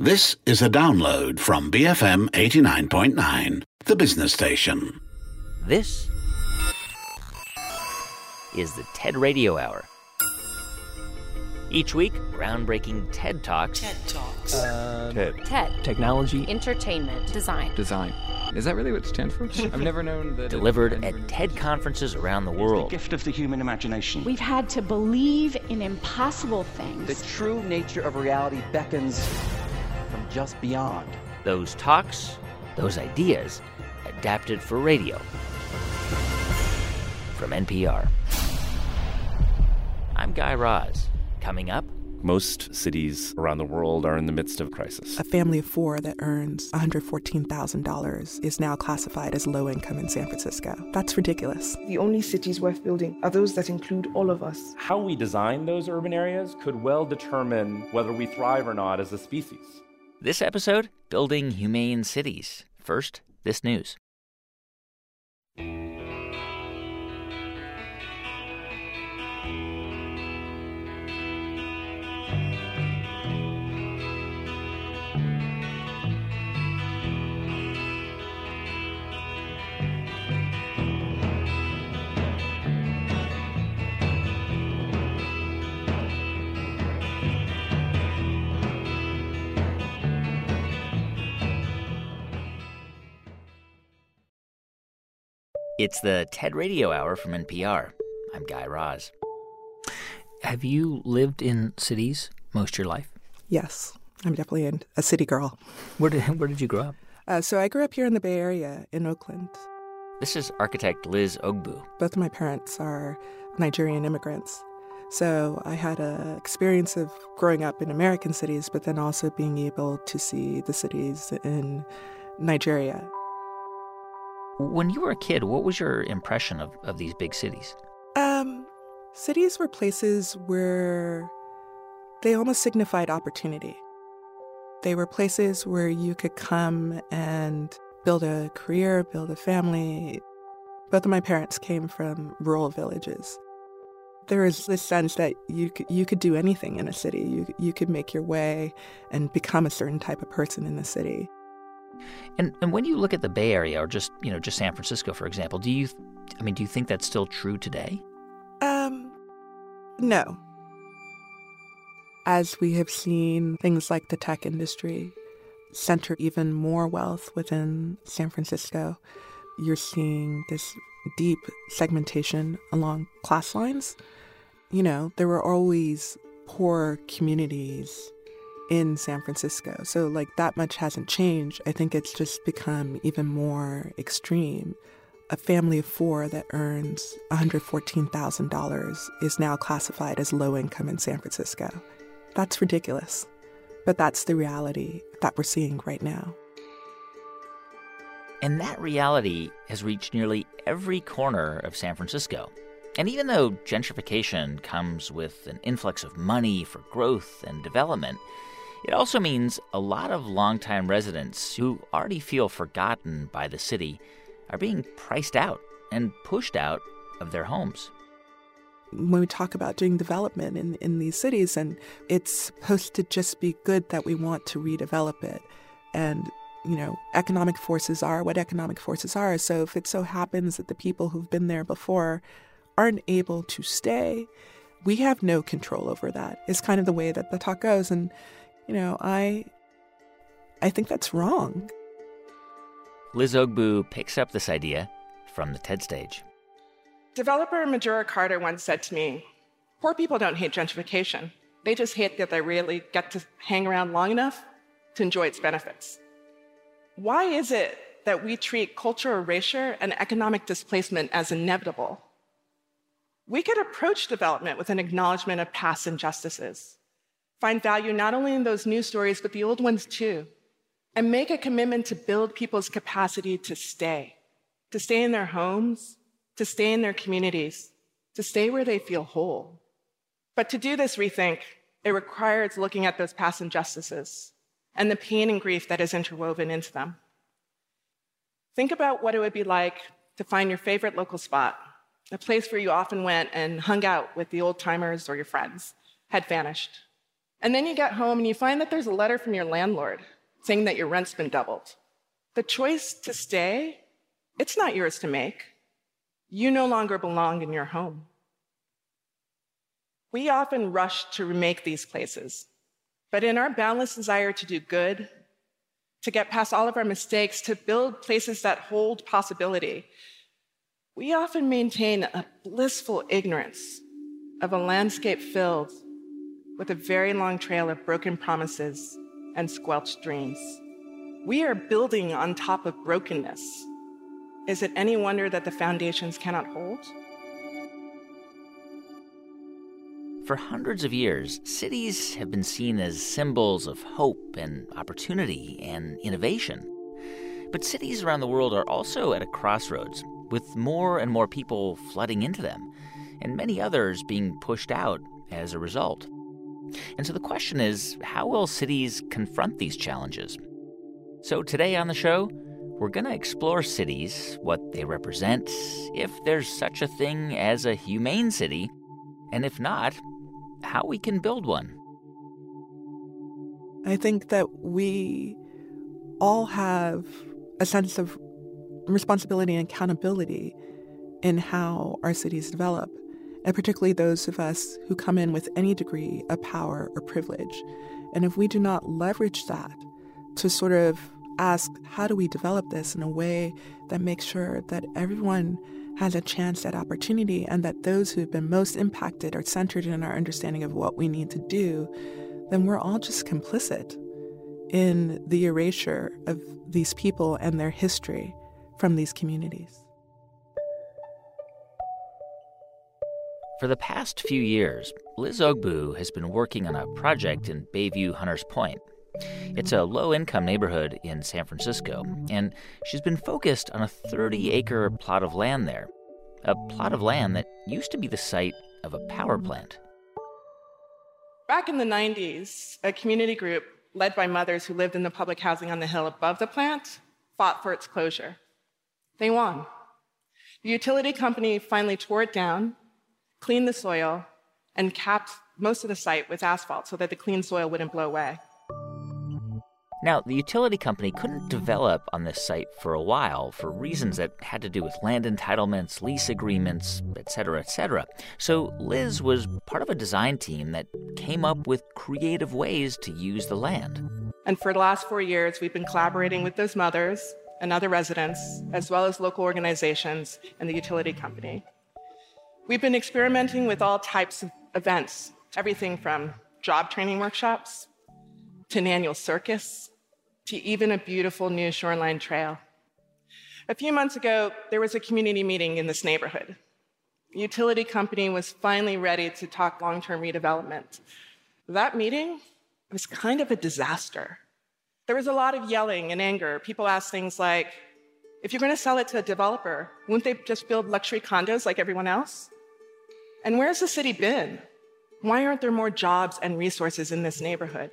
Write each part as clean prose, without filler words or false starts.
This is a download from BFM 89.9, the business station. This is the TED Radio Hour. Each week, groundbreaking TED Talks. TED Talks. TED. Technology. Entertainment. Design. Is that really what it stands for? I've never known that. Delivered at TED conferences around the world. The gift of the human imagination. We've had to believe in impossible things. The true nature of reality beckons from just beyond. Those talks, those ideas, adapted for radio. From NPR. I'm Guy Raz. Coming up, most cities around the world are in the midst of crisis. A family of four that earns $114,000 is now classified as low income in San Francisco. That's ridiculous. The only cities worth building are those that include all of us. How we design those urban areas could well determine whether we thrive or not as a species. This episode, Building Humane Cities. First, this news. It's the TED Radio Hour from NPR. I'm Guy Raz. Have you lived in cities most of your life? Yes, I'm definitely a city girl. Where did you grow up? So I grew up here in the Bay Area in Oakland. This is architect Liz Ogbu. Both of my parents are Nigerian immigrants. So I had an experience of growing up in American cities, but then also being able to see the cities in Nigeria. When you were a kid, what was your impression of these big cities? Cities were places where they almost signified opportunity. They were places where you could come and build a career, build a family. Both of my parents came from rural villages. There was this sense that you could do anything in a city. You could make your way and become a certain type of person in the city. And when you look at the Bay Area, or just San Francisco, for example, do you think that's still true today? No. As we have seen things like the tech industry center even more wealth within San Francisco, you're seeing this deep segmentation along class lines. There were always poor communities in San Francisco. So that much hasn't changed. I think it's just become even more extreme. A family of four that earns $114,000 is now classified as low income in San Francisco. That's ridiculous. But that's the reality that we're seeing right now. And that reality has reached nearly every corner of San Francisco. And even though gentrification comes with an influx of money for growth and development, it also means a lot of longtime residents who already feel forgotten by the city are being priced out and pushed out of their homes. When we talk about doing development in these cities, and it's supposed to just be good that we want to redevelop it. And, economic forces are what economic forces are. So if it so happens that the people who've been there before aren't able to stay, we have no control over that. It's kind of the way that the talk goes. And I think that's wrong. Liz Ogbu picks up this idea from the TED stage. Developer Majora Carter once said to me, "Poor people don't hate gentrification. They just hate that they rarely get to hang around long enough to enjoy its benefits." Why is it that we treat cultural erasure and economic displacement as inevitable? We could approach development with an acknowledgement of past injustices, find value not only in those new stories, but the old ones too, and make a commitment to build people's capacity to stay in their homes, to stay in their communities, to stay where they feel whole. But to do this rethink, it requires looking at those past injustices and the pain and grief that is interwoven into them. Think about what it would be like to find your favorite local spot, a place where you often went and hung out with the old timers or your friends, had vanished. And then you get home and you find that there's a letter from your landlord saying that your rent's been doubled. The choice to stay, it's not yours to make. You no longer belong in your home. We often rush to remake these places, but in our boundless desire to do good, to get past all of our mistakes, to build places that hold possibility, we often maintain a blissful ignorance of a landscape filled with a very long trail of broken promises and squelched dreams. We are building on top of brokenness. Is it any wonder that the foundations cannot hold? For hundreds of years, cities have been seen as symbols of hope and opportunity and innovation. But cities around the world are also at a crossroads, with more and more people flooding into them, and many others being pushed out as a result. And so the question is, how will cities confront these challenges? So today on the show, we're going to explore cities, what they represent, if there's such a thing as a humane city, and if not, how we can build one. I think that we all have a sense of responsibility and accountability in how our cities develop, and particularly those of us who come in with any degree of power or privilege. And if we do not leverage that to sort of ask, how do we develop this in a way that makes sure that everyone has a chance at opportunity and that those who have been most impacted are centered in our understanding of what we need to do, then we're all just complicit in the erasure of these people and their history from these communities. For the past few years, Liz Ogbu has been working on a project in Bayview Hunters Point. It's a low-income neighborhood in San Francisco, and she's been focused on a 30-acre plot of land there, a plot of land that used to be the site of a power plant. Back in the 90s, a community group led by mothers who lived in the public housing on the hill above the plant fought for its closure. They won. The utility company finally tore it down, cleaned the soil, and capped most of the site with asphalt so that the clean soil wouldn't blow away. Now, the utility company couldn't develop on this site for a while for reasons that had to do with land entitlements, lease agreements, et cetera, So Liz was part of a design team that came up with creative ways to use the land. And for the last 4 years, we've been collaborating with those mothers and other residents, as well as local organizations and the utility company. We've been experimenting with all types of events, everything from job training workshops to an annual circus, to even a beautiful new shoreline trail. A few months ago, there was a community meeting in this neighborhood. The utility company was finally ready to talk long-term redevelopment. That meeting was kind of a disaster. There was a lot of yelling and anger. People asked things like, if you're going to sell it to a developer, wouldn't they just build luxury condos like everyone else? And where's the city been? Why aren't there more jobs and resources in this neighborhood?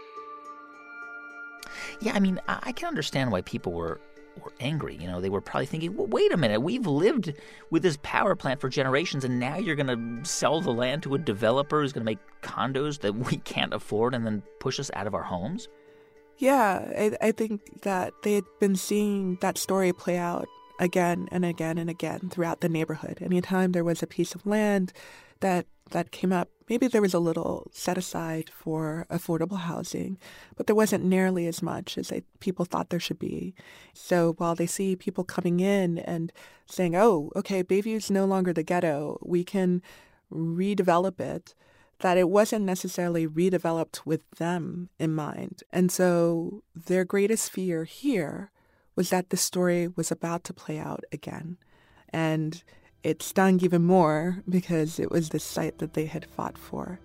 Yeah, I mean, I can understand why people were angry. You know, they were probably thinking, well, wait a minute, we've lived with this power plant for generations, and now you're going to sell the land to a developer who's going to make condos that we can't afford and then push us out of our homes? Yeah, I think that they had been seeing that story play out again and again and again throughout the neighborhood. Anytime there was a piece of land that came up, maybe there was a little set aside for affordable housing, but there wasn't nearly as much as people thought there should be. So while they see people coming in and saying, oh, okay, Bayview's no longer the ghetto, we can redevelop it, that it wasn't necessarily redeveloped with them in mind. And so their greatest fear here was that the story was about to play out again. And it stung even more because it was the site that they had fought for.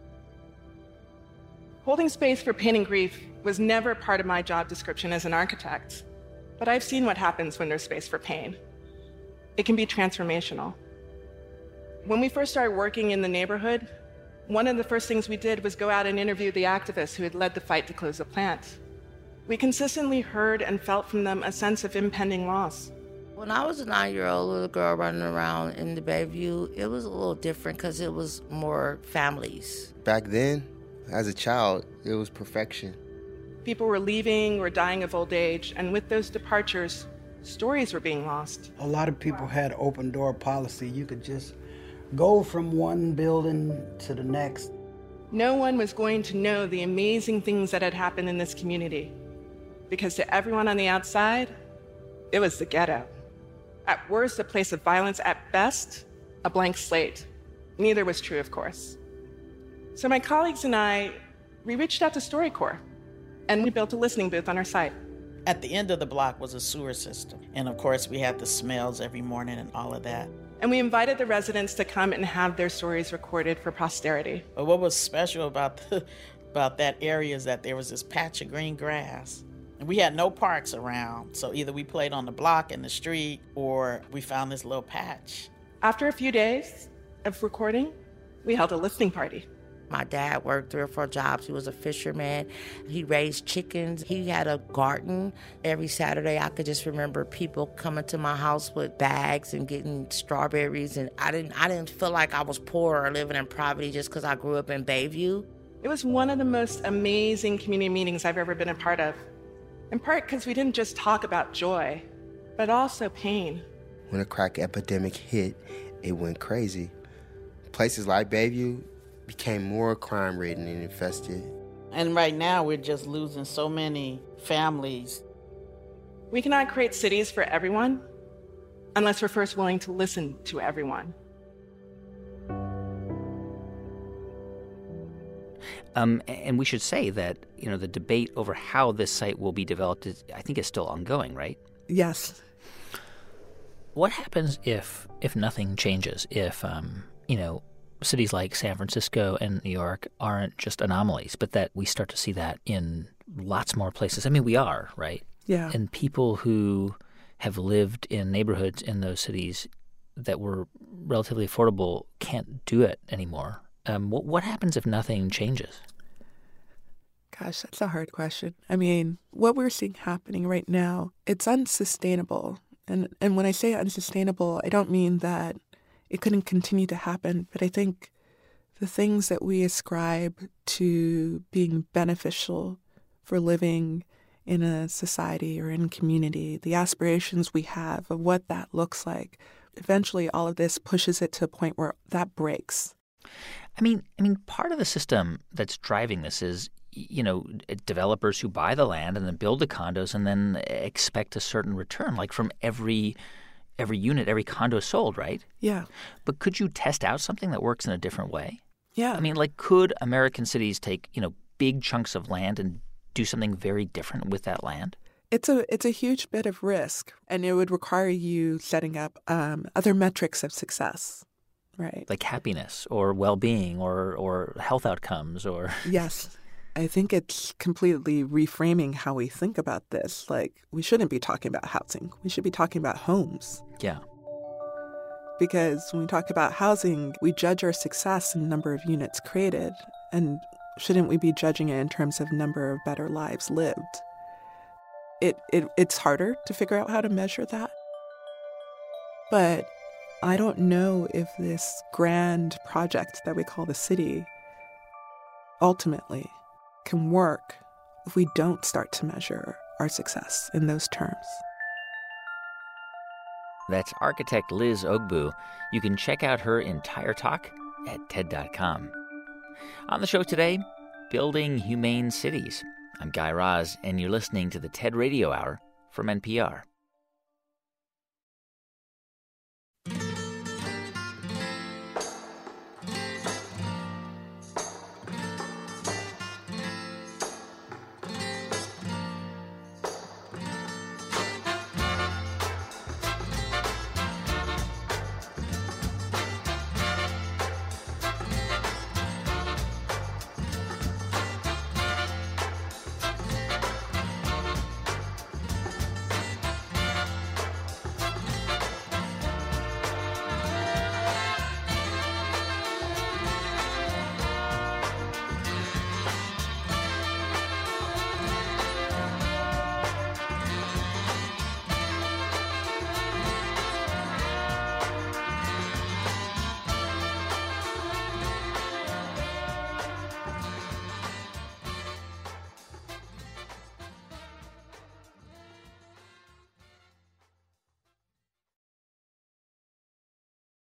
Holding space for pain and grief was never part of my job description as an architect, but I've seen what happens when there's space for pain. It can be transformational. When we first started working in the neighborhood, one of the first things we did was go out and interview the activists who had led the fight to close the plant. We consistently heard and felt from them a sense of impending loss. When I was a 9-year-old little girl running around in the Bayview, it was a little different because it was more families. Back then, As a child, it was perfection. People were leaving or dying of old age, and with those departures, stories were being lost. A lot of people had open door policy. You could just go from one building to the next. No one was going to know the amazing things that had happened in this community, because to everyone on the outside, it was the ghetto. At worst, a place of violence. At best, a blank slate. Neither was true, of course. So my colleagues and I, we reached out to StoryCorps, and we built a listening booth on our site. At the end of the block was a sewer system. And of course, we had the smells every morning and all of that. And we invited the residents to come and have their stories recorded for posterity. But what was special about that area is that there was this patch of green grass. And we had no parks around. So either we played on the block in the street or we found this little patch. After a few days of recording, we held a listening party. My dad worked 3 or 4 jobs. He was a fisherman. He raised chickens. He had a garden. Every Saturday, I could just remember people coming to my house with bags and getting strawberries. And I didn't feel like I was poor or living in poverty just because I grew up in Bayview. It was one of the most amazing community meetings I've ever been a part of. In part because we didn't just talk about joy, but also pain. When the crack epidemic hit, it went crazy. Places like Bayview became more crime-ridden and infested. And right now, we're just losing so many families. We cannot create cities for everyone unless we're first willing to listen to everyone. And we should say that, the debate over how this site will be developed I think is still ongoing, right? Yes. What happens if nothing changes? If, cities like San Francisco and New York aren't just anomalies, but that we start to see that in lots more places. I mean, we are, right? Yeah. And people who have lived in neighborhoods in those cities that were relatively affordable can't do it anymore. What happens if nothing changes? Gosh, that's a hard question. I mean, what we're seeing happening right now, it's unsustainable. And when I say unsustainable, I don't mean that it couldn't continue to happen, but I think the things that we ascribe to being beneficial for living in a society or in community, the aspirations we have of what that looks like, eventually all of this pushes it to a point where that breaks. I mean, part of the system that's driving this is, developers who buy the land and then build the condos and then expect a certain return, like from every unit, every condo sold, right? Yeah. But could you test out something that works in a different way? Yeah. I mean, could American cities take, big chunks of land and do something very different with that land? It's a huge bit of risk, and it would require you setting up other metrics of success, right? Like happiness or well-being or health outcomes or... Yes. I think it's completely reframing how we think about this. We shouldn't be talking about housing. We should be talking about homes. Yeah. Because when we talk about housing, we judge our success in the number of units created. And shouldn't we be judging it in terms of number of better lives lived? It's harder to figure out how to measure that. But I don't know if this grand project that we call the city ultimately can work if we don't start to measure our success in those terms. That's architect Liz Ogbu. You can check out her entire talk at TED.com. On the show today, Building Humane Cities. I'm Guy Raz, and you're listening to the TED Radio Hour from NPR.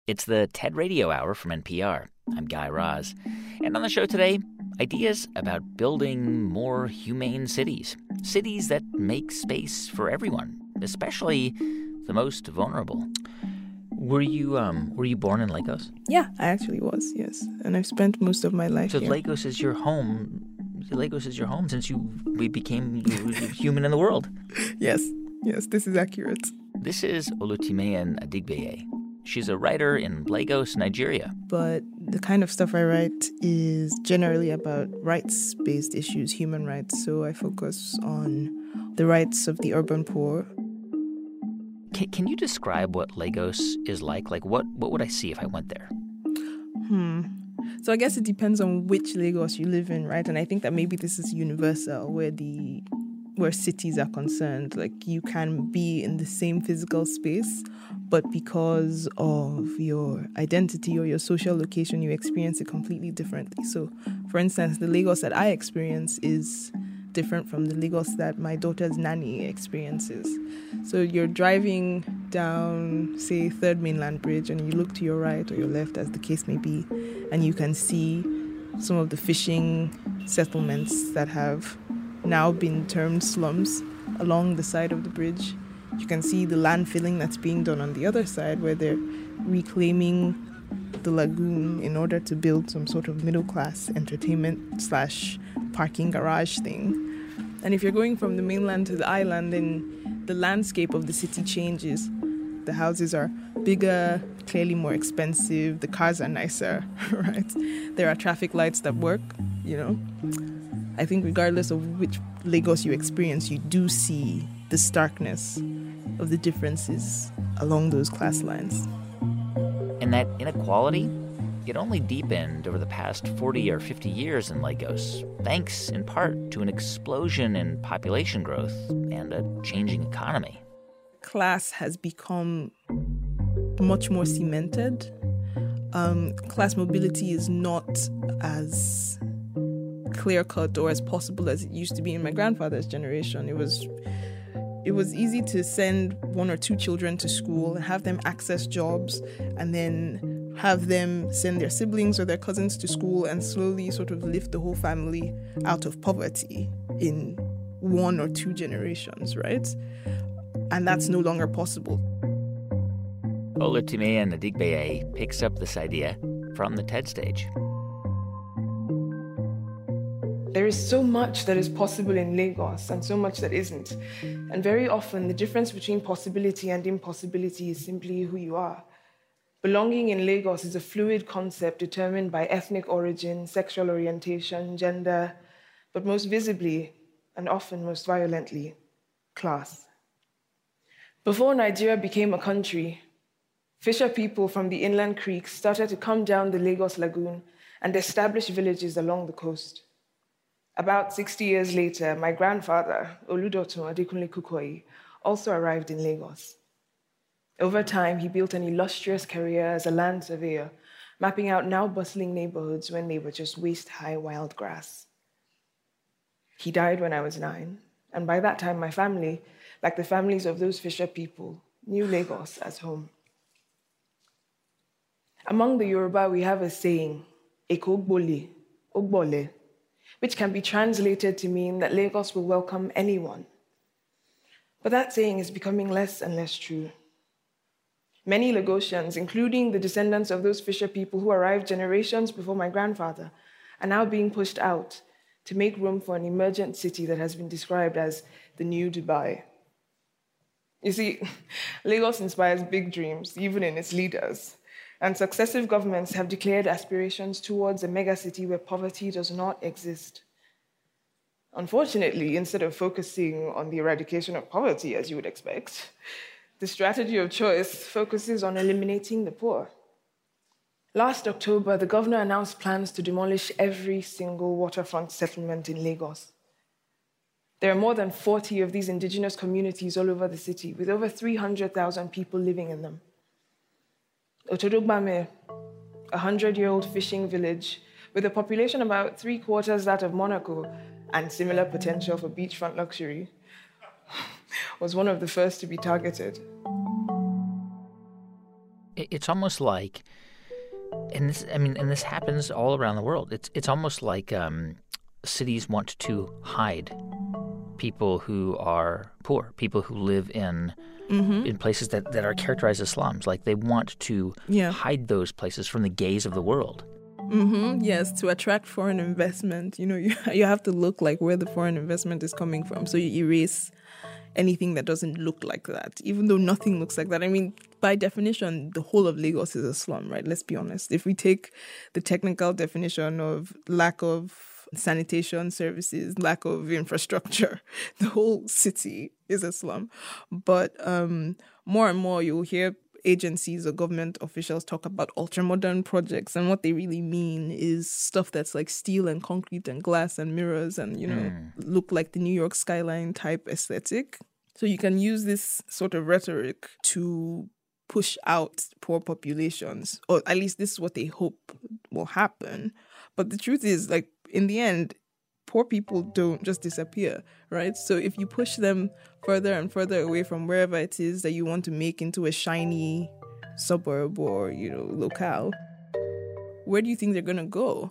It's the TED Radio Hour from NPR. I'm Guy Raz. And on the show today, ideas about building more humane cities. Cities that make space for everyone, especially the most vulnerable. Were you born in Lagos? Yeah, I actually was, yes. And I've spent most of my life here. So Lagos is your home. Lagos is your home since we became human in the world. Yes, this is accurate. This is Olutimehin Adigbeye. She's a writer in Lagos, Nigeria. But the kind of stuff I write is generally about rights-based issues, human rights. So I focus on the rights of the urban poor. Can you describe what Lagos is like? Like, what would I see if I went there? So I guess it depends on which Lagos you live in, right? And I think that maybe this is universal where cities are concerned. Like, you can be in the same physical space, but because of your identity or your social location, you experience it completely differently. So, for instance, the Lagos that I experience is different from the Lagos that my daughter's nanny experiences. So you're driving down, say, 3rd Mainland Bridge, and you look to your right or your left, as the case may be, and you can see some of the fishing settlements that have now been termed slums along the side of the bridge. You can see the land filling that's being done on the other side, where they're reclaiming the lagoon in order to build some sort of middle-class entertainment/parking garage thing. And if you're going from the mainland to the island, then the landscape of the city changes. The houses are bigger, clearly more expensive, the cars are nicer, right? There are traffic lights that work, I think regardless of which Lagos you experience, you do see the starkness of the differences along those class lines. And that inequality, it only deepened over the past 40 or 50 years in Lagos, thanks in part to an explosion in population growth and a changing economy. Class has become much more cemented. Class mobility is not as clear-cut or as possible as it used to be in my grandfather's generation. It was easy to send 1 or 2 children to school and have them access jobs, and then have them send their siblings or their cousins to school and slowly sort of lift the whole family out of poverty in 1 or 2 generations, right? And that's no longer possible. Olutimehin Adigbeye picks up this idea from the TED stage. There is so much that is possible in Lagos and so much that isn't. And very often, the difference between possibility and impossibility is simply who you are. Belonging in Lagos is a fluid concept determined by ethnic origin, sexual orientation, gender, but most visibly, and often most violently, class. Before Nigeria became a country, fisher people from the inland creeks started to come down the Lagos Lagoon and establish villages along the coast. About 60 years later, my grandfather, Oludotun Adekunle Kukoyi, also arrived in Lagos. Over time, he built an illustrious career as a land surveyor, mapping out now bustling neighborhoods when they were just waist-high wild grass. He died when I was 9, and by that time, my family, like the families of those fisher people, knew Lagos as home. Among the Yoruba, we have a saying, Eko Ogbole, Ogbole, which can be translated to mean that Lagos will welcome anyone. But that saying is becoming less and less true. Many Lagosians, including the descendants of those fisher people who arrived generations before my grandfather, are now being pushed out to make room for an emergent city that has been described as the new Dubai. You see, Lagos inspires big dreams, even in its leaders, and successive governments have declared aspirations towards a megacity where poverty does not exist. Unfortunately, instead of focusing on the eradication of poverty, as you would expect, the strategy of choice focuses on eliminating the poor. Last October, the governor announced plans to demolish every single waterfront settlement in Lagos. There are more than 40 of these indigenous communities all over the city, with over 300,000 people living in them. Otodogbame, a 100-year-old fishing village with a population about 3/4 that of Monaco and similar potential for beachfront luxury, was one of the first to be targeted. It's almost like, and this happens all around the world. It's almost like cities want to hide people who are poor, people who live in places that are characterized as slums. Like they want to hide those places from the gaze of the world. Yes, to attract foreign investment, you have to look like where the foreign investment is coming from. So you erase anything that doesn't look like that, even though nothing looks like that. I mean, by definition, the whole of Lagos is a slum, right? Let's be honest. If we take the technical definition of lack of sanitation services, lack of infrastructure, the whole city is a slum. But more and more, you'll hear agencies or government officials talk about ultra-modern projects, and what they really mean is stuff that's like steel and concrete and glass and mirrors and, look like the New York skyline type aesthetic. So you can use this sort of rhetoric to push out poor populations, or at least this is what they hope will happen. But the truth is, like, in the end, poor people don't just disappear, right? So if you push them further and further away from wherever it is that you want to make into a shiny suburb or, locale, where do you think they're going to go?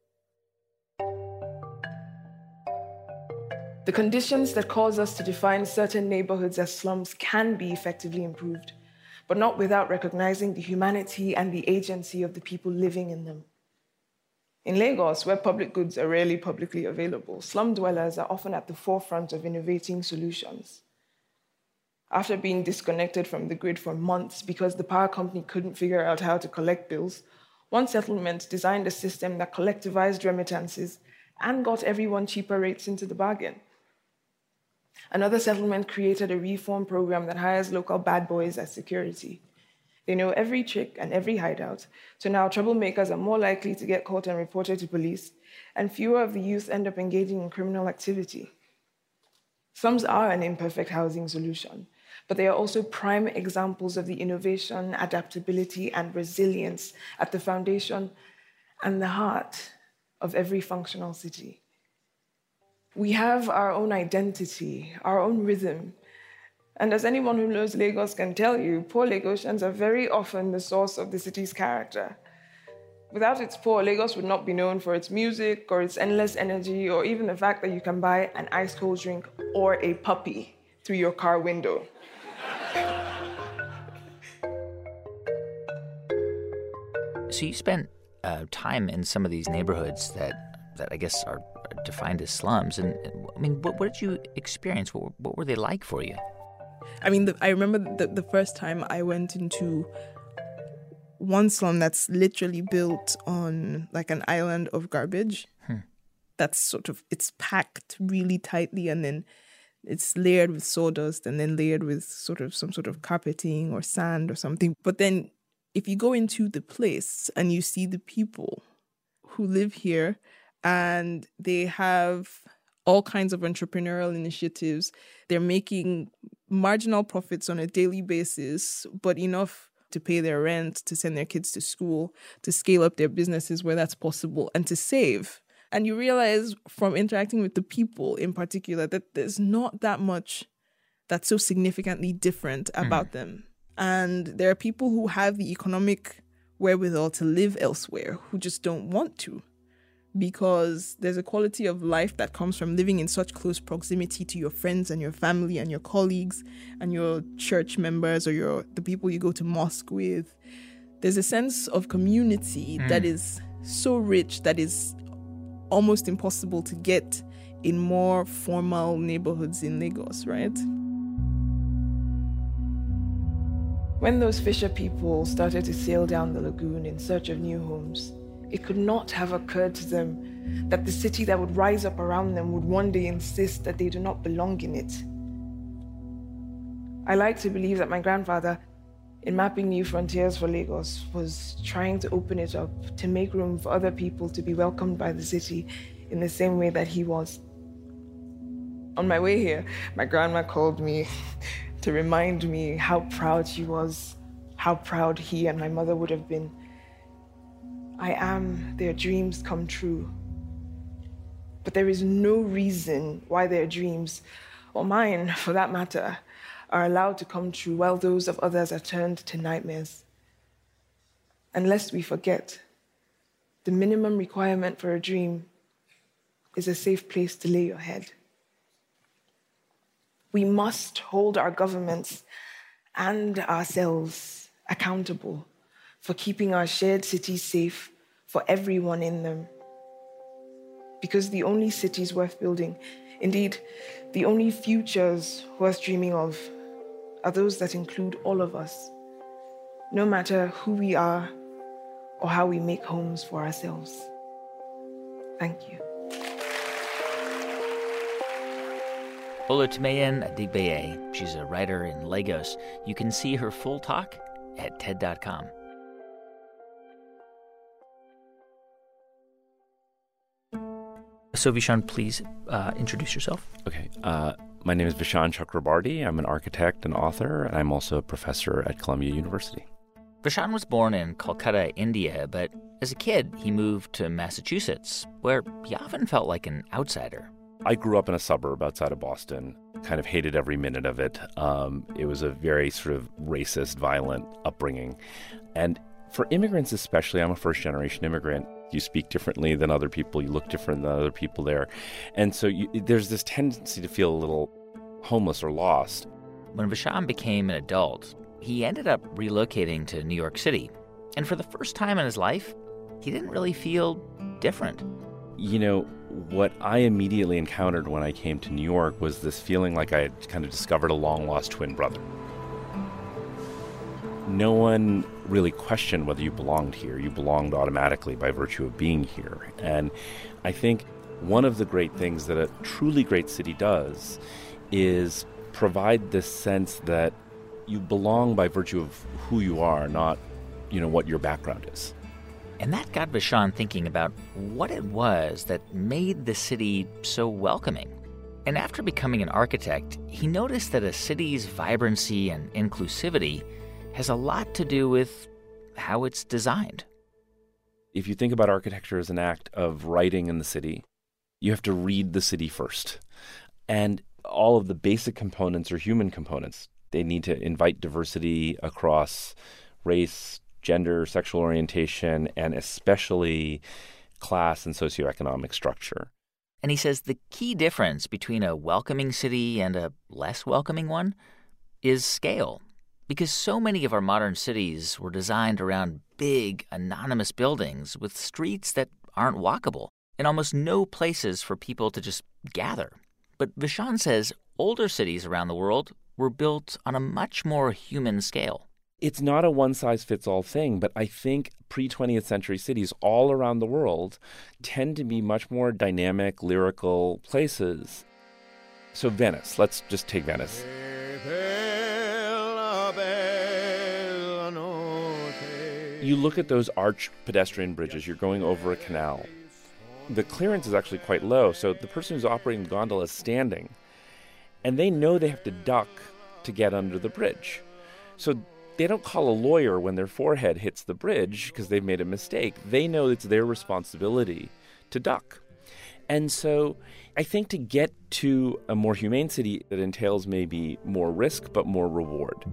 The conditions that cause us to define certain neighborhoods as slums can be effectively improved, but not without recognizing the humanity and the agency of the people living in them. In Lagos, where public goods are rarely publicly available, slum dwellers are often at the forefront of innovating solutions. After being disconnected from the grid for months because the power company couldn't figure out how to collect bills, one settlement designed a system that collectivized remittances and got everyone cheaper rates into the bargain. Another settlement created a reform program that hires local bad boys as security. They know every trick and every hideout, so now troublemakers are more likely to get caught and reported to police, and fewer of the youth end up engaging in criminal activity. Slums are an imperfect housing solution, but they are also prime examples of the innovation, adaptability, and resilience at the foundation and the heart of every functional city. We have our own identity, our own rhythm. And as anyone who knows Lagos can tell you, poor Lagosians are very often the source of the city's character. Without its poor, Lagos would not be known for its music or its endless energy or even the fact that you can buy an ice-cold drink or a puppy through your car window. So you spent time in some of these neighborhoods that I guess are defined as slums. And I mean, what did you experience? What were they like for you? I mean, I remember the first time I went into one slum that's literally built on like an island of garbage. That's sort of, it's packed really tightly and then it's layered with sawdust and then layered with sort of some sort of carpeting or sand or something. But then if you go into the place and you see the people who live here and they have all kinds of entrepreneurial initiatives, they're making marginal profits on a daily basis, but enough to pay their rent, to send their kids to school, to scale up their businesses where that's possible, and to save. And you realize from interacting with the people in particular that there's not that much that's so significantly different about them. And there are people who have the economic wherewithal to live elsewhere who just don't want to, because there's a quality of life that comes from living in such close proximity to your friends and your family and your colleagues and your church members or the people you go to mosque with. There's a sense of community that is so rich that is almost impossible to get in more formal neighborhoods in Lagos, right? When those fisher people started to sail down the lagoon in search of new homes, it could not have occurred to them that the city that would rise up around them would one day insist that they do not belong in it. I like to believe that my grandfather, in mapping new frontiers for Lagos, was trying to open it up to make room for other people to be welcomed by the city in the same way that he was. On my way here, my grandma called me to remind me how proud she was, how proud he and my mother would have been. I am their dreams come true. But there is no reason why their dreams, or mine for that matter, are allowed to come true while those of others are turned to nightmares. And lest we forget, the minimum requirement for a dream is a safe place to lay your head. We must hold our governments and ourselves accountable for keeping our shared cities safe for everyone in them. Because the only cities worth building, indeed, the only futures worth dreaming of, are those that include all of us, no matter who we are or how we make homes for ourselves. Thank you. Olutomiyin Adigbeye. She's a writer in Lagos. You can see her full talk at TED.com. So, Vishaan, please introduce yourself. Okay. My name is Vishaan Chakrabarty. I'm an architect and author, and I'm also a professor at Columbia University. Vishaan was born in Kolkata, India, but as a kid, he moved to Massachusetts, where he often felt like an outsider. I grew up in a suburb outside of Boston, kind of hated every minute of it. It was a very sort of racist, violent upbringing. And for immigrants especially, I'm a first-generation immigrant. You speak differently than other people. You look different than other people there. And so there's this tendency to feel a little homeless or lost. When Vishaan became an adult, he ended up relocating to New York City. And for the first time in his life, he didn't really feel different. You know, what I immediately encountered when I came to New York was this feeling like I had kind of discovered a long-lost twin brother. No one really questioned whether you belonged here. You belonged automatically by virtue of being here. And I think one of the great things that a truly great city does is provide this sense that you belong by virtue of who you are, not, what your background is. And that got Vishaan thinking about what it was that made the city so welcoming. And after becoming an architect, he noticed that a city's vibrancy and inclusivity has a lot to do with how it's designed. If you think about architecture as an act of writing in the city, you have to read the city first. And all of the basic components are human components. They need to invite diversity across race, gender, sexual orientation, and especially class and socioeconomic structure. And he says the key difference between a welcoming city and a less welcoming one is scale. Because so many of our modern cities were designed around big, anonymous buildings with streets that aren't walkable and almost no places for people to just gather. But Vishaan says older cities around the world were built on a much more human scale. It's not a one-size-fits-all thing, but I think pre-20th century cities all around the world tend to be much more dynamic, lyrical places. So Venice, let's just take Venice. You look at those arched pedestrian bridges, you're going over a canal. The clearance is actually quite low, so the person who's operating the gondola is standing, and they know they have to duck to get under the bridge. So they don't call a lawyer when their forehead hits the bridge because they've made a mistake. They know it's their responsibility to duck. And so I think to get to a more humane city that entails maybe more risk but more reward.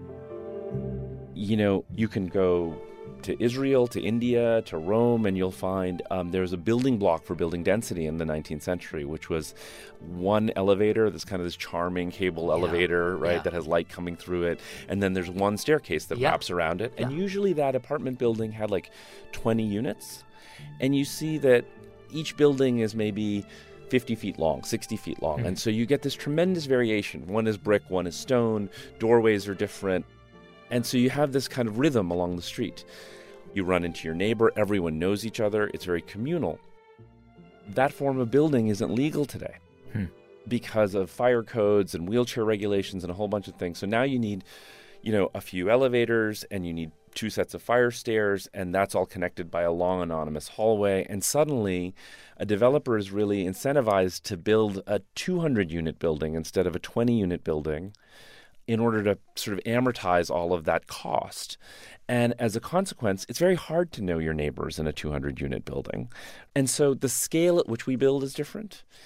You can go to Israel, to India, to Rome, and you'll find there's a building block for building density in the 19th century, which was one elevator, this kind of this charming cable elevator, right, that has light coming through it, and then there's one staircase that wraps around it, and usually that apartment building had like 20 units, and you see that each building is maybe 50 feet long, 60 feet long, and so you get this tremendous variation. One is brick, one is stone, doorways are different. And so you have this kind of rhythm along the street. You run into your neighbor, everyone knows each other, it's very communal. That form of building isn't legal today because of fire codes and wheelchair regulations and a whole bunch of things. So now you need, a few elevators and you need 2 sets of fire stairs, and that's all connected by a long anonymous hallway. And suddenly a developer is really incentivized to build a 200-unit building instead of a 20-unit building, in order to sort of amortize all of that cost. And as a consequence, it's very hard to know your neighbors in a 200-unit building. And so the scale at which we build is different.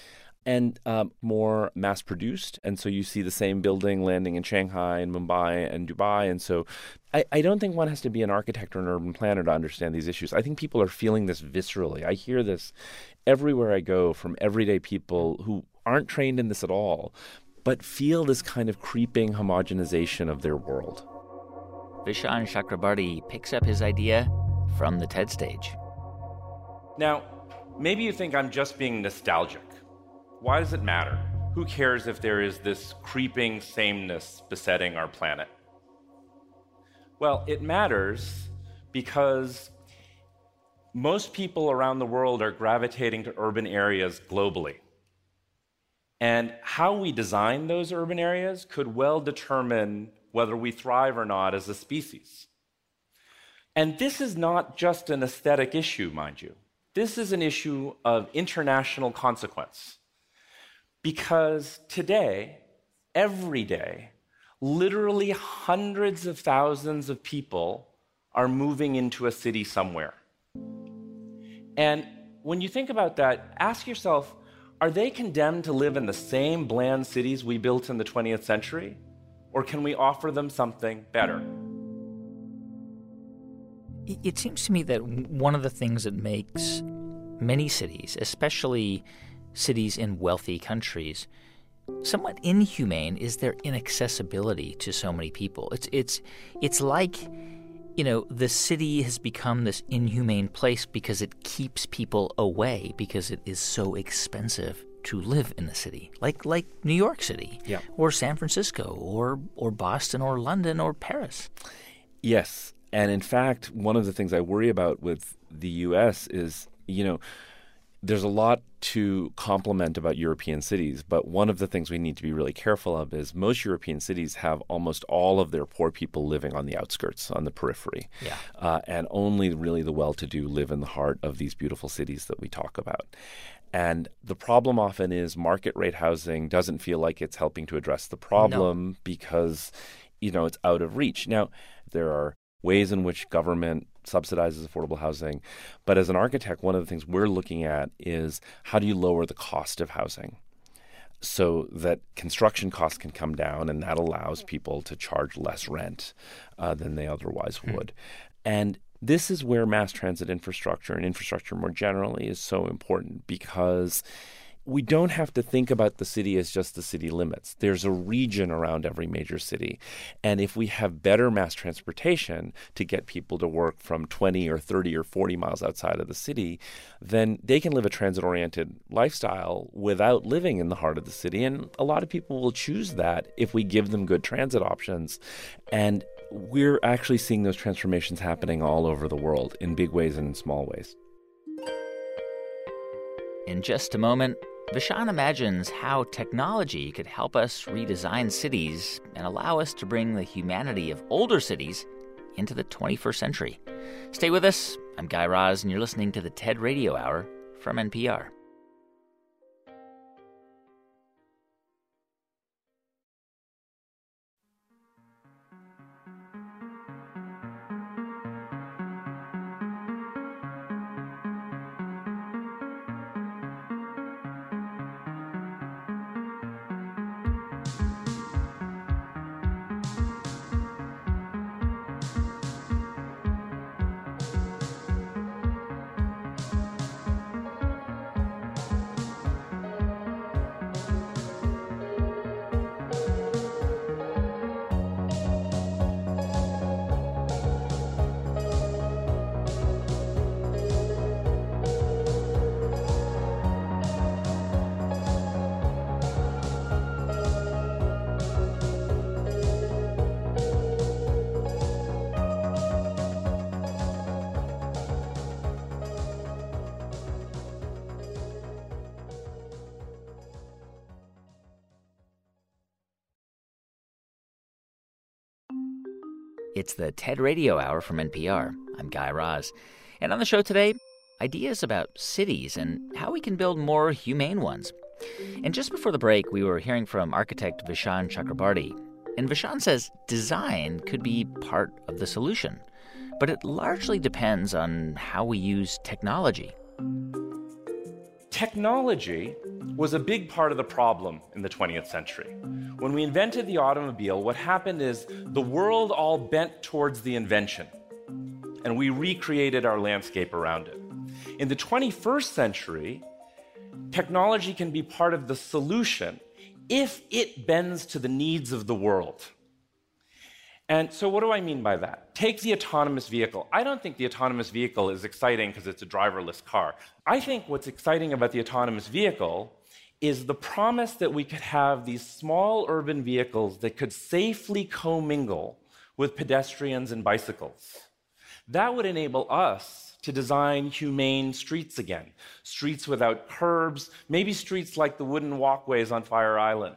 and more mass-produced. And so you see the same building landing in Shanghai and Mumbai and Dubai. And so I don't think one has to be an architect or an urban planner to understand these issues. I think people are feeling this viscerally. I hear this everywhere I go from everyday people who aren't trained in this at all, but feel this kind of creeping homogenization of their world. Vishaan Chakrabarty picks up his idea from the TED stage. Now, maybe you think I'm just being nostalgic. Why does it matter? Who cares if there is this creeping sameness besetting our planet? Well, it matters because most people around the world are gravitating to urban areas globally. And how we design those urban areas could well determine whether we thrive or not as a species. And this is not just an aesthetic issue, mind you. This is an issue of international consequence. Because today, every day, literally hundreds of thousands of people are moving into a city somewhere. And when you think about that, ask yourself, are they condemned to live in the same bland cities we built in the 20th century? Or can we offer them something better? It seems to me that one of the things that makes many cities, especially cities in wealthy countries, somewhat inhumane is their inaccessibility to so many people. It's like, the city has become this inhumane place because it keeps people away because it is so expensive to live in the city, like New York City, or San Francisco, or Boston, or London, or Paris. Yes, and in fact, one of the things I worry about with the U.S. is, there's a lot to compliment about European cities, but one of the things we need to be really careful of is most European cities have almost all of their poor people living on the outskirts, on the periphery. And only really the well-to-do live in the heart of these beautiful cities that we talk about. And the problem often is market rate housing doesn't feel like it's helping to address the problem because, it's out of reach. Now, there are ways in which government subsidizes affordable housing. But as an architect, one of the things we're looking at is how do you lower the cost of housing so that construction costs can come down, and that allows people to charge less rent than they otherwise would. And this is where mass transit infrastructure and infrastructure more generally is so important, because we don't have to think about the city as just the city limits. There's a region around every major city. And if we have better mass transportation to get people to work from 20 or 30 or 40 miles outside of the city, then they can live a transit-oriented lifestyle without living in the heart of the city. And a lot of people will choose that if we give them good transit options. And we're actually seeing those transformations happening all over the world in big ways and in small ways. In just a moment, Vishaan imagines how technology could help us redesign cities and allow us to bring the humanity of older cities into the 21st century. Stay with us. I'm Guy Raz, and you're listening to the TED Radio Hour from NPR. It's the TED Radio Hour from NPR. I'm Guy Raz. And on the show today, ideas about cities and how we can build more humane ones. And just before the break, we were hearing from architect Vishaan Chakrabarty. And Vishaan says design could be part of the solution, but it largely depends on how we use technology. Technology was a big part of the problem in the 20th century. When we invented the automobile, what happened is the world all bent towards the invention, and we recreated our landscape around it. In the 21st century, technology can be part of the solution if it bends to the needs of the world. And so what do I mean by that? Take the autonomous vehicle. I don't think the autonomous vehicle is exciting because it's a driverless car. I think what's exciting about the autonomous vehicle is the promise that we could have these small urban vehicles that could safely commingle with pedestrians and bicycles. That would enable us to design humane streets again, streets without curbs, maybe streets like the wooden walkways on Fire Island.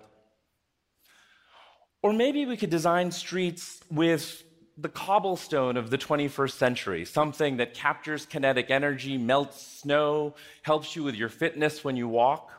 Or maybe we could design streets with the cobblestone of the 21st century, something that captures kinetic energy, melts snow, helps you with your fitness when you walk.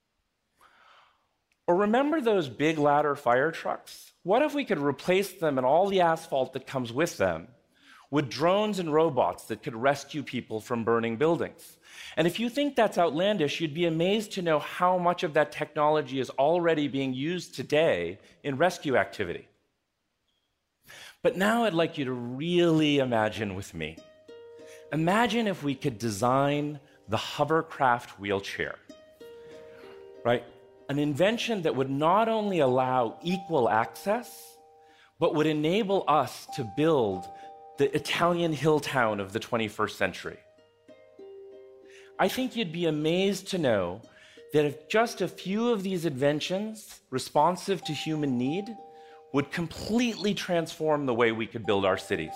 Or remember those big ladder fire trucks? What if we could replace them and all the asphalt that comes with them with drones and robots that could rescue people from burning buildings? And if you think that's outlandish, you'd be amazed to know how much of that technology is already being used today in rescue activity. But now I'd like you to really imagine with me. Imagine if we could design the hovercraft wheelchair, right? An invention that would not only allow equal access, but would enable us to build the Italian hill town of the 21st century. I think you'd be amazed to know that if just a few of these inventions, responsive to human need, would completely transform the way we could build our cities.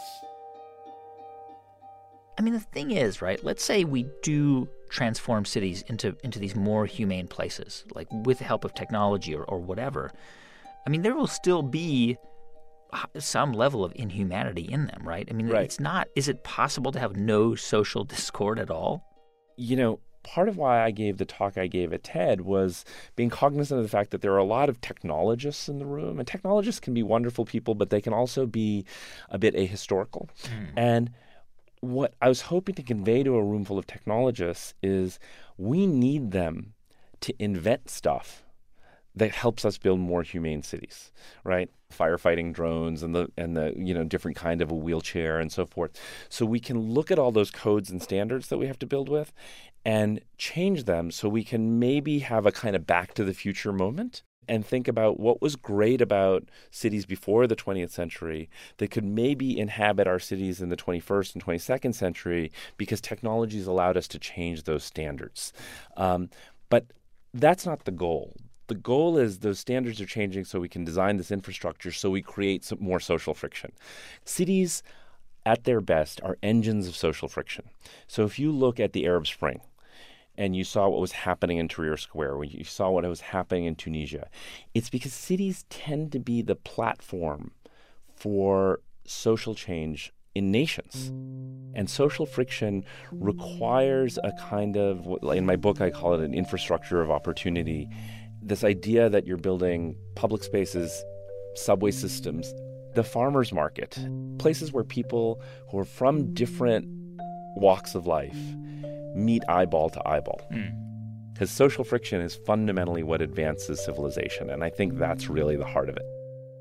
I mean, the thing is, right, let's say we do transform cities into these more humane places, like with the help of technology or whatever. I mean, there will still be some level of inhumanity in them, right? I mean, right. It's not, is it possible to have no social discord at all? You know, part of why I gave the talk I gave at TED was being cognizant of the fact that there are a lot of technologists in the room. And technologists can be wonderful people, but they can also be a bit ahistorical. And what I was hoping to convey to a room full of technologists is we need them to invent stuff that helps us build more humane cities, right? Firefighting drones and the different kind of a wheelchair and so forth. So we can look at all those codes and standards that we have to build with and change them so we can maybe have a kind of back to the future moment and think about what was great about cities before the 20th century that could maybe inhabit our cities in the 21st and 22nd century because technologies allowed us to change those standards. But that's not the goal. The goal is those standards are changing so we can design this infrastructure so we create some more social friction. Cities, at their best, are engines of social friction. So if you look at the Arab Spring, and you saw what was happening in Tahrir Square, when you saw what was happening in Tunisia, it's because cities tend to be the platform for social change in nations. And social friction requires a kind of, in my book I call it an infrastructure of opportunity, this idea that you're building public spaces, subway systems, the farmers market, places where people who are from different walks of life meet eyeball to eyeball. Because social friction is fundamentally what advances civilization, and I think that's really the heart of it.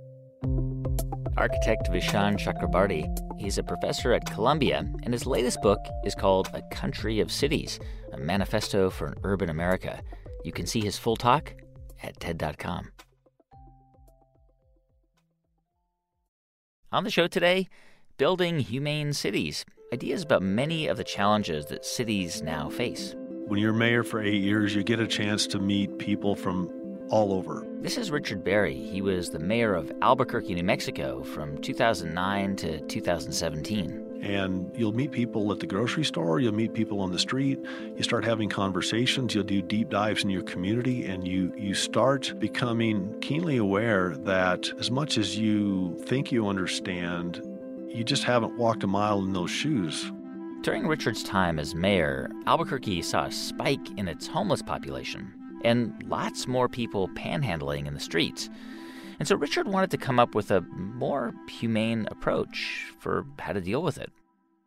Architect Vishaan Chakrabarty. He's a professor at Columbia, and his latest book is called A Country of Cities, a manifesto for an urban America. You can see his full talk at TED.com. On the show today, building humane cities. Ideas about many of the challenges that cities now face. When you're mayor for 8 years, you get a chance to meet people from all over. This is Richard Berry. He was the mayor of Albuquerque, New Mexico from 2009 to 2017. And you'll meet people at the grocery store, you'll meet people on the street, you start having conversations, you'll do deep dives in your community, and you start becoming keenly aware that as much as you think you understand, you just haven't walked a mile in those shoes. During Richard's time as mayor, Albuquerque saw a spike in its homeless population and lots more people panhandling in the streets. And so Richard wanted to come up with a more humane approach for how to deal with it.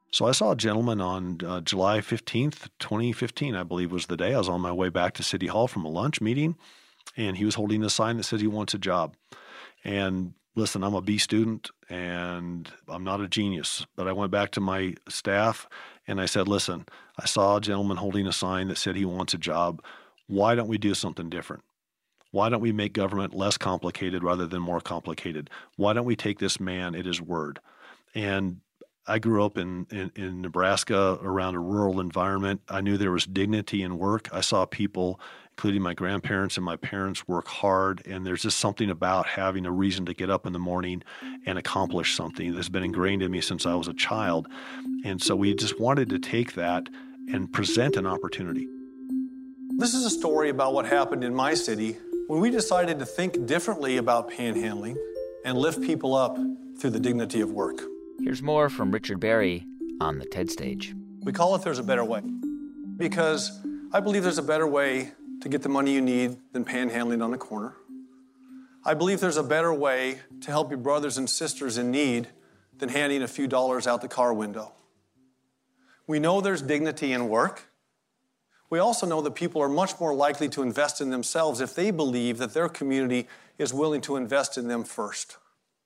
So I saw a gentleman on July 15th, 2015, I believe was the day. I was on my way back to City Hall from a lunch meeting, and he was holding a sign that said he wants a job. And listen, I'm a B student, and I'm not a genius, but I went back to my staff, and I said, listen, I saw a gentleman holding a sign that said he wants a job. Why don't we do something different? Why don't we make government less complicated rather than more complicated? Why don't we take this man at his word? And I grew up in Nebraska around a rural environment. I knew there was dignity in work. I saw people, including my grandparents and my parents, work hard. And there's just something about having a reason to get up in the morning and accomplish something that's been ingrained in me since I was a child. And so we just wanted to take that and present an opportunity. This is a story about what happened in my city when we decided to think differently about panhandling and lift people up through the dignity of work. Here's more from Richard Berry on the TED stage. We call it There's a Better Way because I believe there's a better way to get the money you need than panhandling on the corner. I believe there's a better way to help your brothers and sisters in need than handing a few dollars out the car window. We know there's dignity in work. We also know that people are much more likely to invest in themselves if they believe that their community is willing to invest in them first.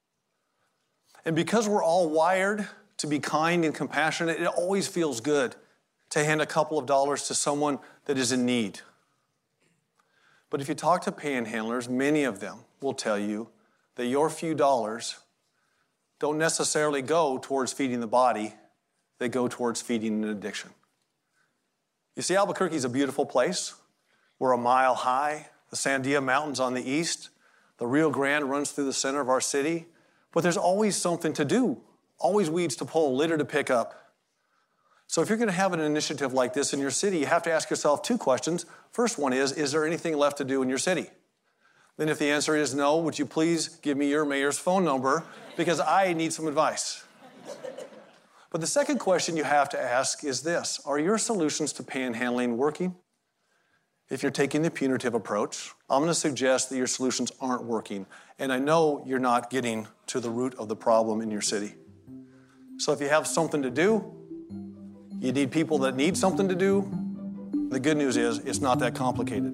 And because we're all wired to be kind and compassionate, it always feels good to hand a couple of dollars to someone that is in need. But if you talk to panhandlers, many of them will tell you that your few dollars don't necessarily go towards feeding the body, they go towards feeding an addiction. You see, Albuquerque is a beautiful place. We're a mile high, the Sandia Mountains on the east, the Rio Grande runs through the center of our city. But there's always something to do, always weeds to pull, litter to pick up. So if you're going to have an initiative like this in your city, you have to ask yourself two questions. First one is there anything left to do in your city? Then if the answer is no, would you please give me your mayor's phone number because I need some advice. But the second question you have to ask is this: are your solutions to panhandling working? If you're taking the punitive approach, I'm going to suggest that your solutions aren't working. And I know you're not getting to the root of the problem in your city. So if you have something to do, you need people that need something to do, the good news is it's not that complicated.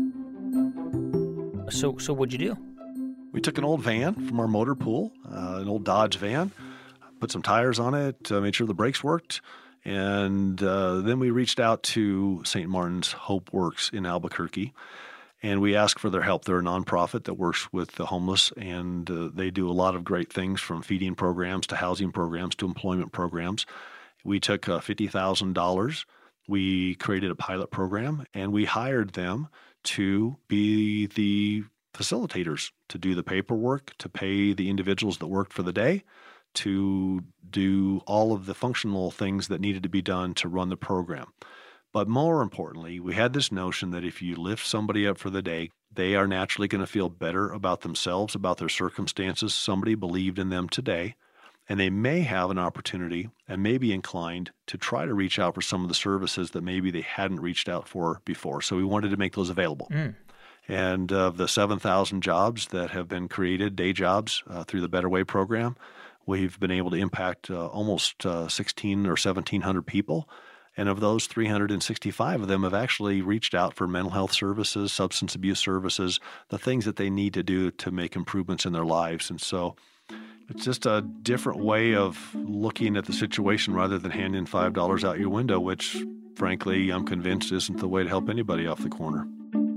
So what'd you do? We took an old van from our motor pool, an old Dodge van, put some tires on it, made sure the brakes worked. And then we reached out to St. Martin's Hope Works in Albuquerque, and we asked for their help. They're a nonprofit that works with the homeless, and they do a lot of great things from feeding programs to housing programs to employment programs. We took $50,000. We created a pilot program, and we hired them to be the facilitators, to do the paperwork, to pay the individuals that worked for the day, to do all of the functional things that needed to be done to run the program. But more importantly, we had this notion that if you lift somebody up for the day, they are naturally going to feel better about themselves, about their circumstances. Somebody believed in them today, and they may have an opportunity and may be inclined to try to reach out for some of the services that maybe they hadn't reached out for before. So we wanted to make those available. And of the 7,000 jobs that have been created, day jobs, through the Better Way program, we've been able to impact almost 1,600 or 1,700 people. And of those, 365 of them have actually reached out for mental health services, substance abuse services, the things that they need to do to make improvements in their lives. And so it's just a different way of looking at the situation rather than handing $5 out your window, which, frankly, I'm convinced isn't the way to help anybody off the corner.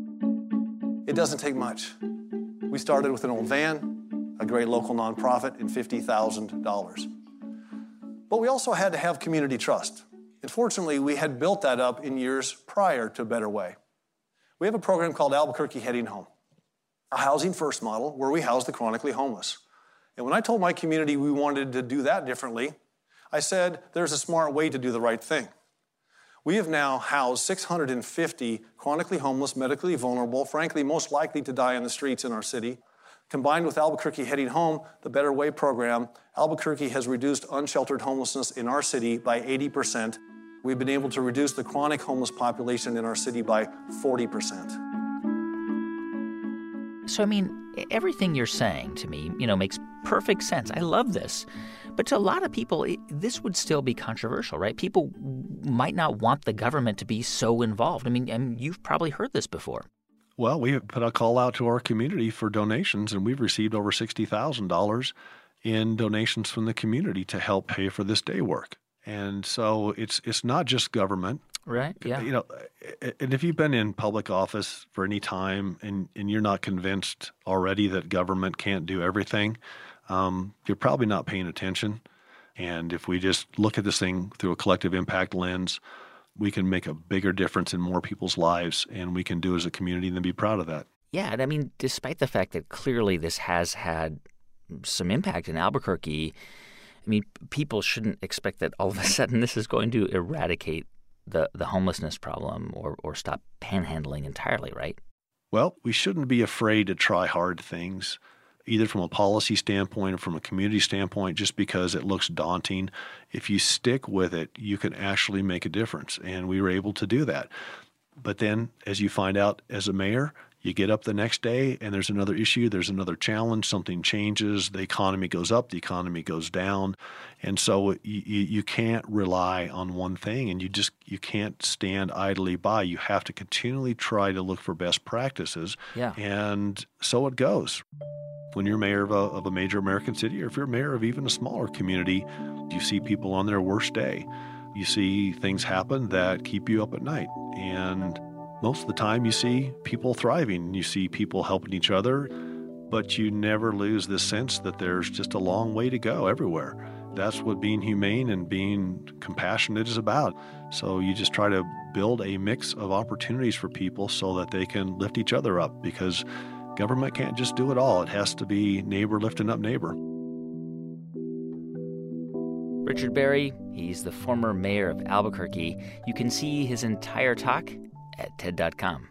It doesn't take much. We started with an old van, a great local nonprofit, and $50,000. But we also had to have community trust. And fortunately, we had built that up in years prior to Better Way. We have a program called Albuquerque Heading Home, a housing first model where we house the chronically homeless. And when I told my community we wanted to do that differently, I said there's a smart way to do the right thing. We have now housed 650 chronically homeless, medically vulnerable, frankly, most likely to die on the streets in our city. Combined with Albuquerque Heading Home, the Better Way program, Albuquerque has reduced unsheltered homelessness in our city by 80%. We've been able to reduce the chronic homeless population in our city by 40%. So, I mean, everything you're saying to me, makes perfect sense. I love this. But to a lot of people, this would still be controversial, right? People might not want the government to be so involved. I mean, you've probably heard this before. Well, we put a call out to our community for donations, and we've received over $60,000 in donations from the community to help pay for this day work. And so it's not just government. Right, yeah. And if you've been in public office for any time and you're not convinced already that government can't do everything, you're probably not paying attention. And if we just look at this thing through a collective impact lens, we can make a bigger difference in more people's lives, and we can do as a community and be proud of that. Yeah, and I mean, despite the fact that clearly this has had some impact in Albuquerque, I mean, people shouldn't expect that all of a sudden this is going to eradicate the homelessness problem or stop panhandling entirely, right? Well, we shouldn't be afraid to try hard things, either from a policy standpoint or from a community standpoint, just because it looks daunting. If you stick with it, you can actually make a difference. And we were able to do that. But then, as you find out as a mayor, you get up the next day and there's another issue, there's another challenge, something changes, the economy goes up, the economy goes down. And so you can't rely on one thing, and you can't stand idly by. You have to continually try to look for best practices. Yeah. And so it goes. When you're mayor of a major American city, or if you're mayor of even a smaller community, you see people on their worst day. You see things happen that keep you up at night. And most of the time you see people thriving, you see people helping each other, but you never lose this sense that there's just a long way to go everywhere. That's what being humane and being compassionate is about. So you just try to build a mix of opportunities for people so that they can lift each other up, because government can't just do it all. It has to be neighbor lifting up neighbor. Richard Berry, he's the former mayor of Albuquerque. You can see his entire talk at TED.com.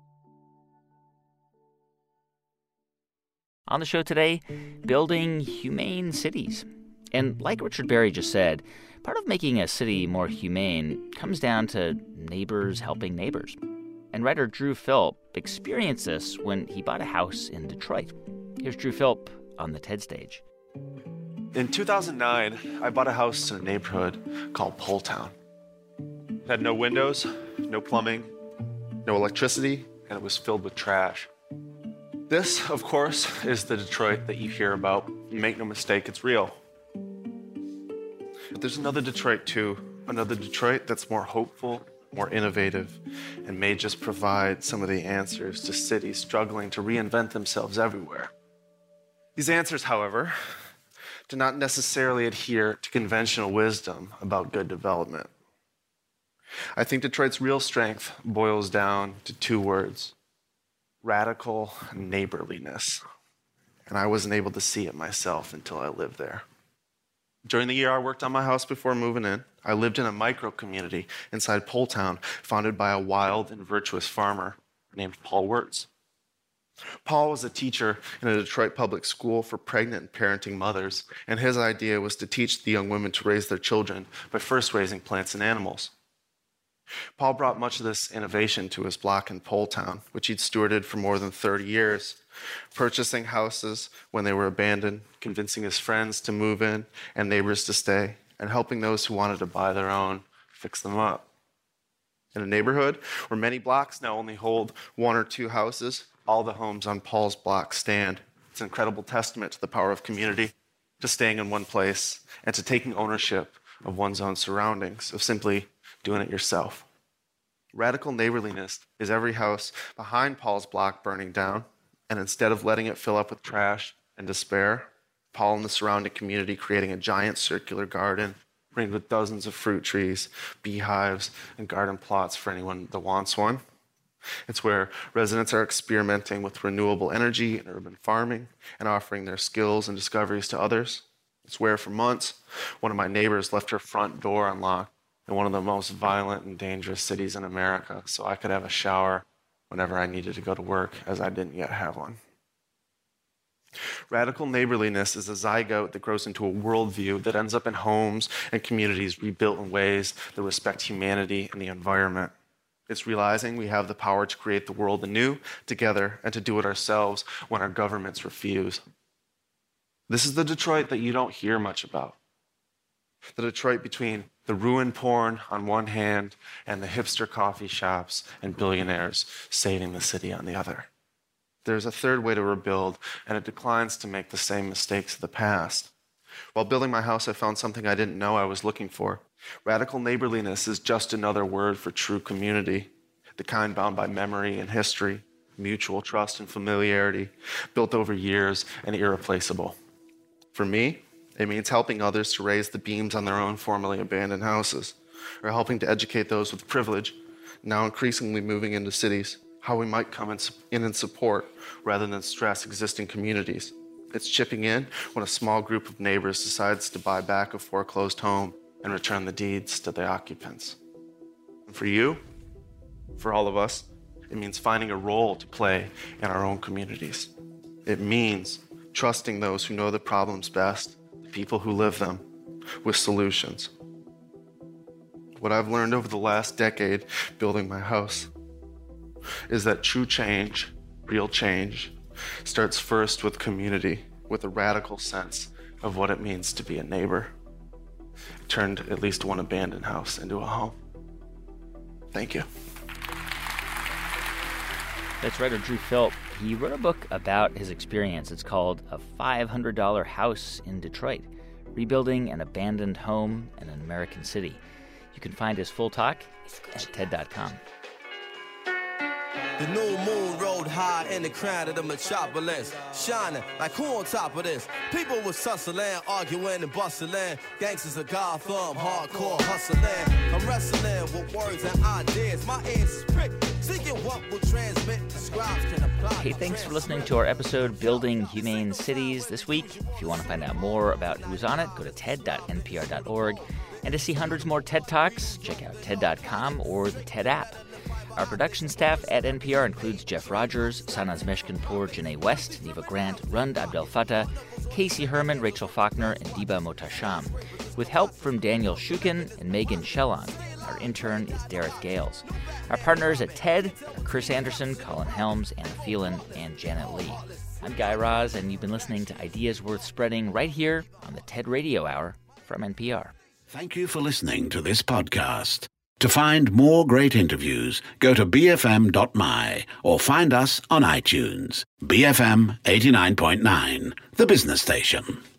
On the show today, building humane cities. And like Richard Berry just said, part of making a city more humane comes down to neighbors helping neighbors. And writer Drew Philp experienced this when he bought a house in Detroit. Here's Drew Philp on the TED stage. In 2009, I bought a house in a neighborhood called Poletown. It had no windows, no plumbing, no electricity, and it was filled with trash. This, of course, is the Detroit that you hear about. Make no mistake, it's real. But there's another Detroit too, another Detroit that's more hopeful, more innovative, and may just provide some of the answers to cities struggling to reinvent themselves everywhere. These answers, however, do not necessarily adhere to conventional wisdom about good development. I think Detroit's real strength boils down to two words: radical neighborliness. And I wasn't able to see it myself until I lived there. During the year I worked on my house before moving in, I lived in a micro-community inside Poletown, founded by a wild and virtuous farmer named Paul Wirtz. Paul was a teacher in a Detroit public school for pregnant and parenting mothers, and his idea was to teach the young women to raise their children by first raising plants and animals. Paul brought much of this innovation to his block in Poletown, which he'd stewarded for more than 30 years, purchasing houses when they were abandoned, convincing his friends to move in and neighbors to stay, and helping those who wanted to buy their own fix them up. In a neighborhood where many blocks now only hold one or two houses, all the homes on Paul's block stand. It's an incredible testament to the power of community, to staying in one place, and to taking ownership of one's own surroundings, of simply doing it yourself. Radical neighborliness is every house behind Paul's block burning down, and instead of letting it fill up with trash and despair, Paul and the surrounding community creating a giant circular garden ringed with dozens of fruit trees, beehives, and garden plots for anyone that wants one. It's where residents are experimenting with renewable energy and urban farming and offering their skills and discoveries to others. It's where, for months, one of my neighbors left her front door unlocked in one of the most violent and dangerous cities in America so I could have a shower whenever I needed to go to work, as I didn't yet have one. Radical neighborliness is a zygote that grows into a worldview that ends up in homes and communities rebuilt in ways that respect humanity and the environment. It's realizing we have the power to create the world anew together and to do it ourselves when our governments refuse. This is the Detroit that you don't hear much about. The Detroit between the ruin porn on one hand and the hipster coffee shops and billionaires saving the city on the other. There's a third way to rebuild, and it declines to make the same mistakes of the past. While building my house, I found something I didn't know I was looking for. Radical neighborliness is just another word for true community, the kind bound by memory and history, mutual trust and familiarity, built over years and irreplaceable. For me, it means helping others to raise the beams on their own formerly abandoned houses, or helping to educate those with privilege, now increasingly moving into cities, how we might come in and support rather than stress existing communities. It's chipping in when a small group of neighbors decides to buy back a foreclosed home and return the deeds to the occupants. And for you, for all of us, it means finding a role to play in our own communities. It means trusting those who know the problems best, the people who live them, with solutions. What I've learned over the last decade building my house is that true change, real change, starts first with community, with a radical sense of what it means to be a neighbor. It turned at least one abandoned house into a home. Thank you. That's writer Drew Philp. He wrote a book about his experience. It's called A $500 House in Detroit, Rebuilding an Abandoned Home in an American City. You can find his full talk at TED.com. The new moon rode high in the crown of the metropolis, shining like who on top of this? People was tussling, arguing and bustling. Gangsters of Gotham, hardcore hustling. I'm wrestling with words and ideas. My ears is pricked, seeking what will transmit. The scribes can apply. Hey, thanks for listening to our episode, Building Humane Cities, this week. If you want to find out more about who's on it, go to ted.npr.org. And to see hundreds more TED Talks, check out TED.com or the TED app. Our production staff at NPR includes Jeff Rogers, Sanaz Meshkinpour, Janae West, Neva Grant, Rund Abdel Fattah, Casey Herman, Rachel Faulkner, and Diba Motasham, with help from Daniel Shukin and Megan Shellon. Our intern is Derek Gales. Our partners at TED are Chris Anderson, Colin Helms, Anna Phelan, and Janet Lee. I'm Guy Raz, and you've been listening to Ideas Worth Spreading right here on the TED Radio Hour from NPR. Thank you for listening to this podcast. To find more great interviews, go to bfm.my or find us on iTunes. BFM 89.9, the business station.